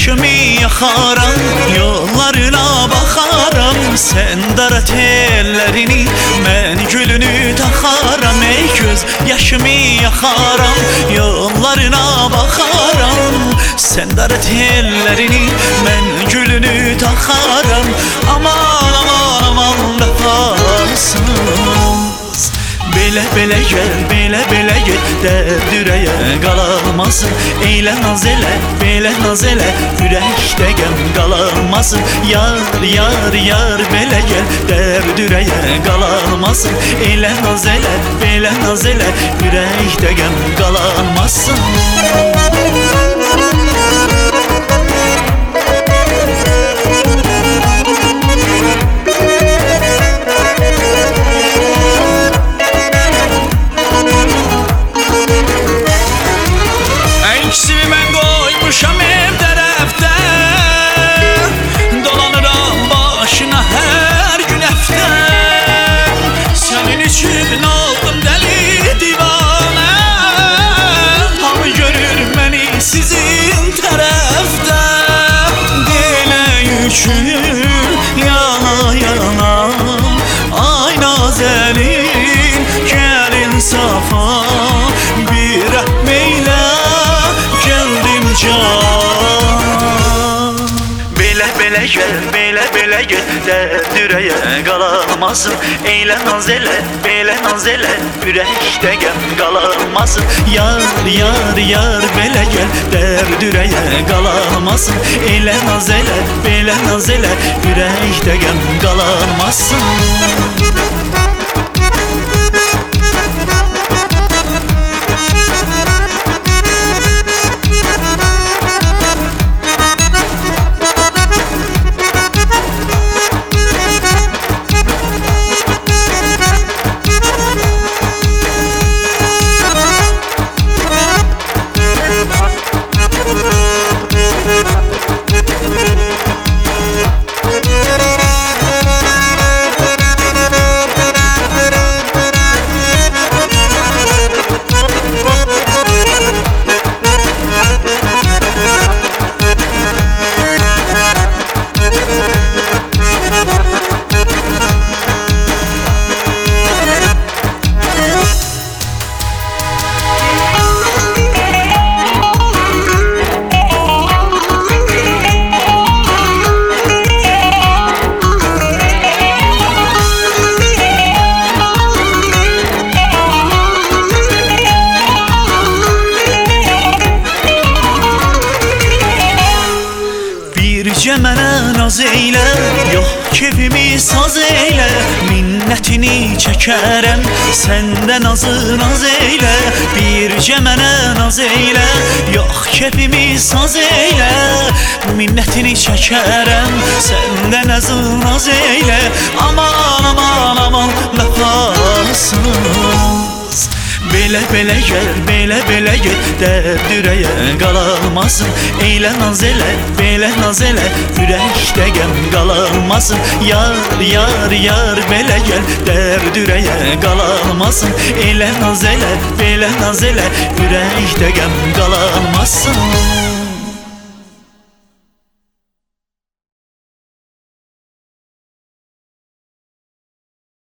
yaşımı yakaram, yollarına bakaram. Sen darat ellerini, ben gülünü takaram. Ey göz yaşımı yakaram, yollarına bakaram. Sen darat ellerini, ben gülünü takaram. Aman aman aman vefasız. Belə gel, belə gel, dərd ürəyə qalanmasın. Eylə naz elə, belə naz elə, ürəkdə qəm qalanmasın. Yar, yar, yar, belə gel, dərd ürəyə qalanmasın. Eylə naz elə, belə naz elə, ürəkdə qəm qalanmasın. İkisini mən qoymuşam ev tərəfdə, dolanıram başına hər gün həftə. Sənin üçün oldum dəli divanə, hamı görür məni sizin tərəfdə. Demək üçün yana yana, ay nazəlin, gəlin safa, bir rəhmeylə Belə gel, belə gel, dərd ürəyə qalanmasın. Eylə naz elə, belə naz elə, ürəkdə qəm qalanmasın. Yar, yar, yar, belə gel, dərd ürəyə qalanmasın. Eylə naz elə, belə naz elə, ürəkdə qəm qalanmasın. Bircə mənə naz eylə, yox kefimi saz eylə. Minnətini çəkərəm, səndə nazı naz eylə. Bircə mənə naz eylə, yox kefimi saz eylə. Minnətini çəkərəm, səndə nazı naz eylə. Aman aman aman vəfasız. Belə gel, belə gel, dərd ürəyə qalanmasın. Eylə naz elə, belə naz elə, ürəkdə qəm qalanmasın. Yar, yar, yar, belə gel, dərd ürəyə qalanmasın. Eylə naz elə, belə naz elə, ürəkdə qəm qalanmasın.